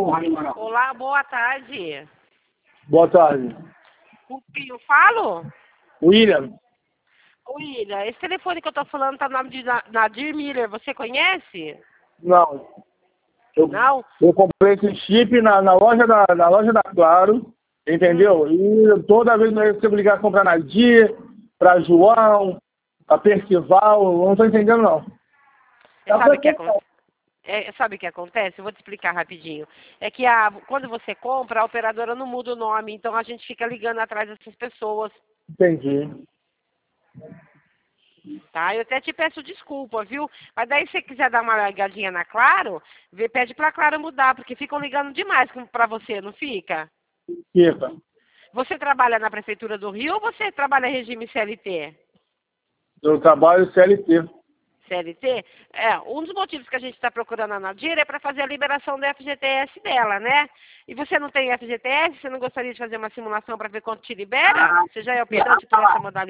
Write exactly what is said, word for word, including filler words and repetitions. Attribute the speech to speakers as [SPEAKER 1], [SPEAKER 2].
[SPEAKER 1] Olá, boa tarde.
[SPEAKER 2] Boa tarde.
[SPEAKER 1] Com quem eu falo?
[SPEAKER 2] William?
[SPEAKER 1] William, esse telefone que eu tô falando tá no nome de Na- Nadir Miller, você conhece?
[SPEAKER 2] Não. Eu,
[SPEAKER 1] Não?
[SPEAKER 2] eu comprei esse chip na, na, loja da, na loja da Claro, entendeu?
[SPEAKER 1] Hum.
[SPEAKER 2] E toda vez que eu recebo ligar comprar na Dia, pra João, pra Percival, eu não tô entendendo não.
[SPEAKER 1] É, sabe o que acontece? É, sabe o que acontece? Eu vou te explicar rapidinho. É que a, quando você compra, a operadora não muda o nome, então a gente fica ligando atrás dessas pessoas,
[SPEAKER 2] Entendi.
[SPEAKER 1] tá? Eu até te peço desculpa, viu? Mas daí se você quiser dar uma ligadinha na Claro, vê, pede pra Claro mudar, porque ficam ligando demais com- pra você, não fica?
[SPEAKER 2] Fica.
[SPEAKER 1] Você trabalha na Prefeitura do Rio ou você trabalha em regime C L T?
[SPEAKER 2] Eu trabalho C L T.
[SPEAKER 1] C L T? É, um dos motivos que a gente está procurando a Nadir é para fazer a liberação do F G T S dela, né? E você não tem F G T S? Você não gostaria de fazer uma simulação para ver quanto te libera? Você já é operante por essa modalidade?